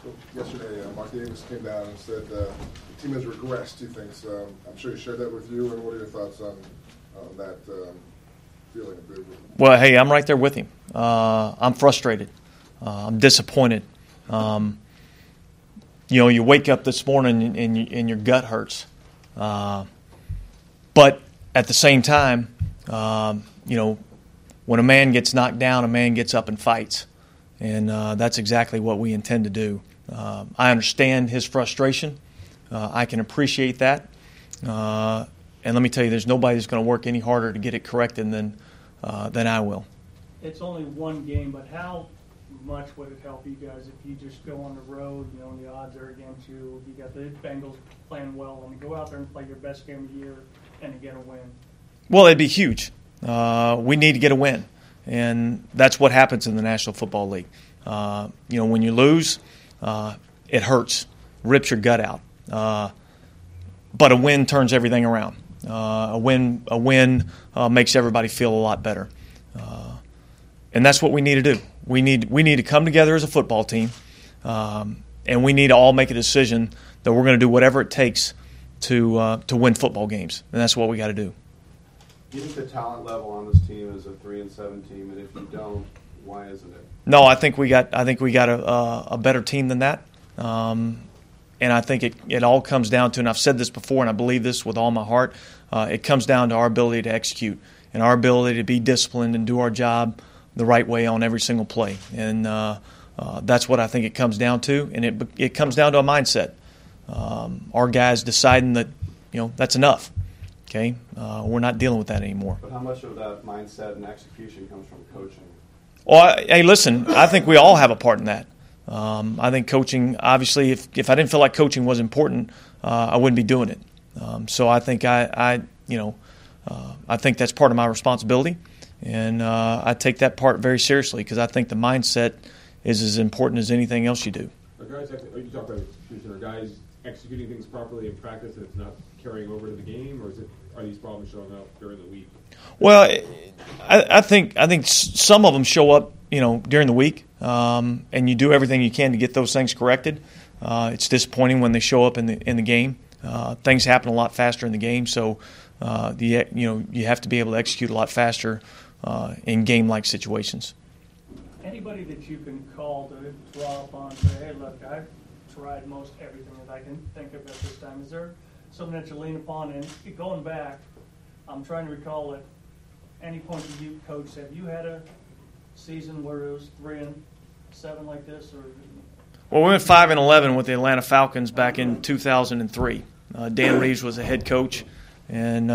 Yesterday, Mark Davis came down and said the team has regressed, he thinks. I'm sure he shared that with you, and what are your thoughts on that feeling? Well, hey, I'm right there with him. I'm frustrated. I'm disappointed. You wake up this morning and your gut hurts. But at the same time, when a man gets knocked down, a man gets up and fights. And that's exactly what we intend to do. I understand his frustration. I can appreciate that. And let me tell you, there's nobody that's going to work any harder to get it corrected than I will. It's only one game, but how much would it help you guys if you just go on the road, and the odds are against you, you got the Bengals playing well, and go out there and play your best game of the year and to get a win? Well, it'd be huge. We need to get a win. And that's what happens in the National Football League. When you lose, it hurts, rips your gut out. But a win turns everything around. A win makes everybody feel a lot better. And that's what we need to do. We need to come together as a football team, and we need to all make a decision that we're going to do whatever it takes to win football games. And that's what we got to do. Do you think the talent level on this team is a 3-7 team, and if you don't, why isn't it? No, I think we got a better team than that, and I think it all comes down to, and I've said this before, and I believe this with all my heart, it comes down to our ability to execute and our ability to be disciplined and do our job the right way on every single play, and that's what I think it comes down to, and it comes down to a mindset. Our guys deciding that that's enough. Okay, we're not dealing with that anymore. But how much of that mindset and execution comes from coaching? Well, hey, listen, I think we all have a part in that. I think coaching, obviously, if I didn't feel like coaching was important, I wouldn't be doing it. So I think I think that's part of my responsibility, and I take that part very seriously because I think the mindset is as important as anything else you do. You talked about execution. Are guys executing things properly in practice and it's not carrying over to the game, or are these problems showing up during the week? Well, I think some of them show up, during the week, and you do everything you can to get those things corrected. It's disappointing when they show up in the game. Things happen a lot faster in the game, so you have to be able to execute a lot faster in game-like situations. Anybody that you can call to draw upon, say, hey, look, I've tried most everything that I can think of at this time. Is there something that you lean upon? And going back, I'm trying to recall at any point that you coached, have you had a season where it was 3-7 like this? Or Well, we went 5-11 with the Atlanta Falcons back in 2003. Dan Reeves was the head coach, and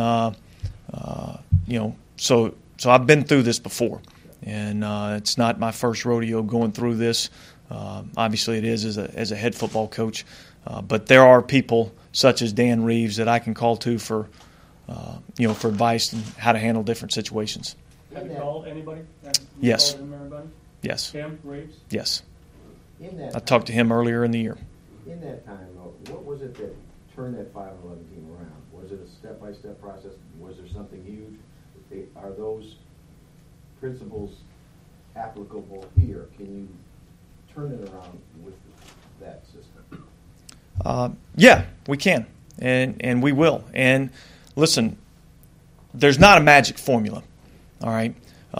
so I've been through this before, and it's not my first rodeo going through this. Obviously, it is as a head football coach, but there are people such as Dan Reeves that I can call to for advice and how to handle different situations. Have you called anybody? Yes. Called him, everybody? Yes. Tim Reeves? Yes. I talked to him earlier in the year. In that time, what was it that turned that 5-11 team around? Was it a step-by-step process? Was there something huge? Are those principles applicable here? Can you turn it around with that system? Yeah, we can, and we will. And listen, there's not a magic formula, all right?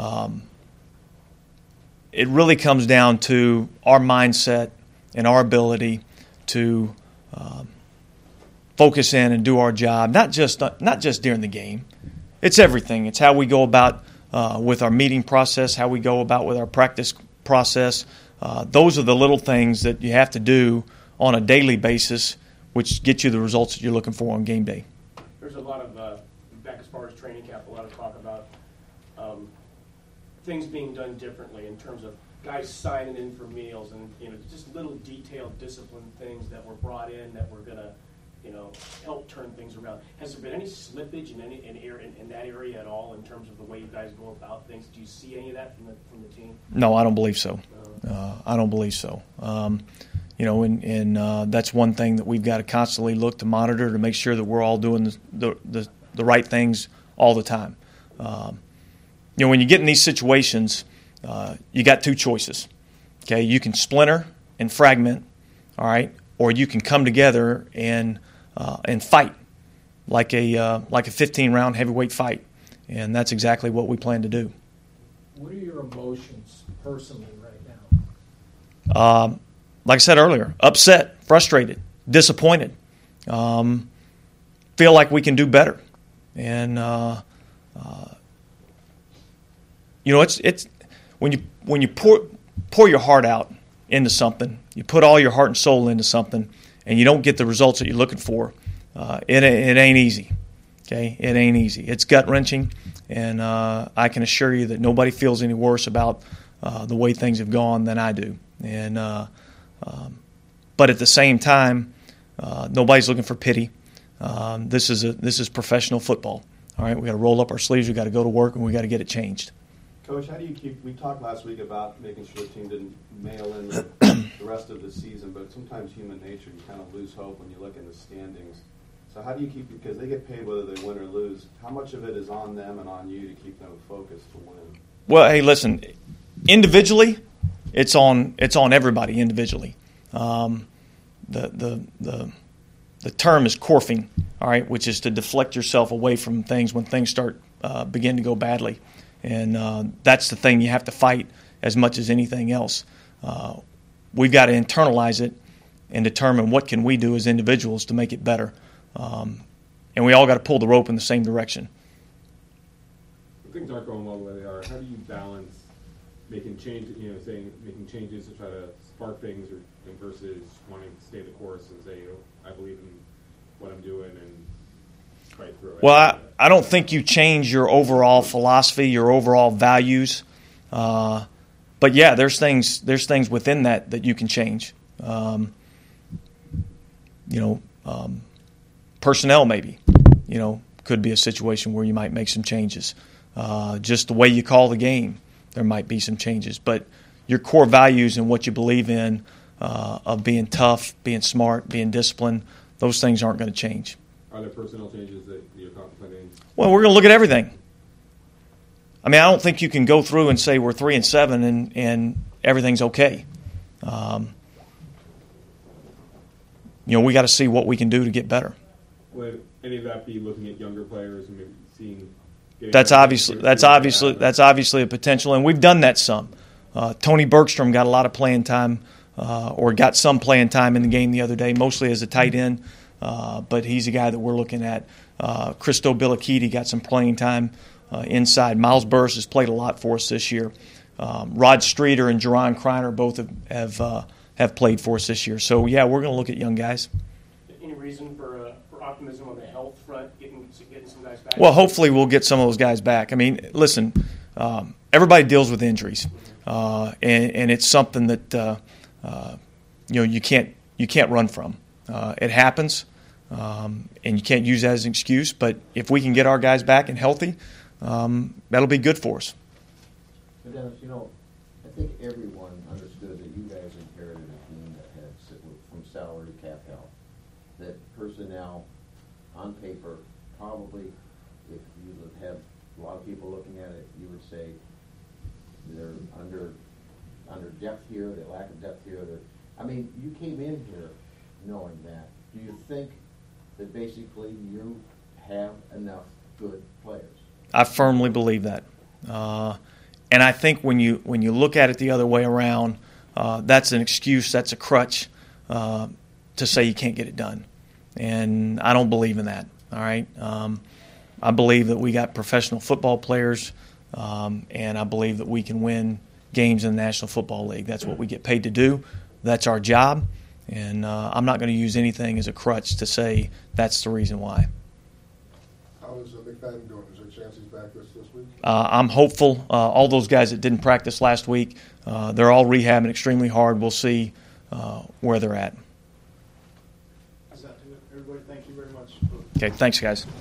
It really comes down to our mindset and our ability to focus in and do our job, not just during the game. It's everything. It's how we go about with our meeting process, how we go about with our practice process. Those are the little things that you have to do on a daily basis, which get you the results that you're looking for on game day. There's a lot of, back as far as training camp, a lot of talk about things being done differently in terms of guys signing in for meals and just little detailed discipline things that were brought in that were going to help turn things around. Has there been any slippage in that area at all in terms of the way you guys go about things? Do you see any of that from the team? No, I don't believe so. I don't believe so. That's one thing that we've got to constantly look to monitor to make sure that we're all doing the right things all the time. When you get in these situations, you got two choices. Okay, you can splinter and fragment, all right, or you can come together and fight like a 15-round heavyweight fight, and that's exactly what we plan to do. What are your emotions personally right now? Like I said earlier, upset, frustrated, disappointed. Feel like we can do better, and it's when you pour your heart out into something, you put all your heart and soul into something, and you don't get the results that you're looking for. It ain't easy. Okay, it ain't easy. It's gut wrenching, and I can assure you that nobody feels any worse about the way things have gone than I do. And but at the same time, nobody's looking for pity. This is professional football. All right, we got to roll up our sleeves. We got to go to work, and we got to get it changed. Coach, how do you keep? We talked last week about making sure the team didn't mail in the rest of the season, but sometimes human nature, you kind of lose hope when you look in the standings. So how do you keep, because they get paid whether they win or lose, how much of it is on them and on you to keep them focused to win? Well, hey, listen, individually, it's on everybody individually. The term is corfing, all right, which is to deflect yourself away from things when things start begin to go badly. And that's the thing you have to fight as much as anything else. We've got to internalize it and determine what can we do as individuals to make it better. And we all got to pull the rope in the same direction. If things aren't going well the way they are, how do you balance making changes to try to spark things versus wanting to stay the course and say, I believe in what I'm doing and fight through it? Well, I don't think you change your overall philosophy, your overall values. But yeah, there's things within that you can change. Personnel maybe, could be a situation where you might make some changes. Just the way you call the game, there might be some changes. But your core values and what you believe in of being tough, being smart, being disciplined, those things aren't going to change. Are there personnel changes that you're contemplating? Well, we're going to look at everything. I mean, I don't think you can go through and say we're 3-7 and everything's okay. We got to see what we can do to get better. Would any of that be looking at younger players and maybe seeing? That's obviously a potential, and we've done that some. Tony Bergstrom got a lot of playing time, or got some playing time in the game the other day, mostly as a tight end. But he's a guy that we're looking at. Christo Bilakidi got some playing time inside. Miles Burris has played a lot for us this year. Rod Streeter and Jerron Kreiner both have played for us this year. So, yeah, we're going to look at young guys. Any reason for optimism on the health front, getting some guys back? Well, hopefully we'll get some of those guys back. I mean, listen, everybody deals with injuries, and it's something that you can't run from. It happens, and you can't use that as an excuse. But if we can get our guys back and healthy, that'll be good for us. But Dennis, I think everyone understood that you guys inherited a team that had from salary to cap health. That personnel, on paper, probably, if you had a lot of people looking at it, you would say they're under depth here, they lack of depth here. You came in here knowing that. Do you think that basically you have enough good players? I firmly believe that. And I think when you look at it the other way around, that's an excuse, that's a crutch to say you can't get it done. And I don't believe in that, all right? I believe that we got professional football players, and I believe that we can win games in the National Football League. That's what we get paid to do. That's our job. And I'm not going to use anything as a crutch to say that's the reason why. How is McFadden doing? Is there a chance he's back this week? I'm hopeful. All those guys that didn't practice last week, they're all rehabbing extremely hard. We'll see where they're at. Everybody, thank you very much. Okay, thanks, guys.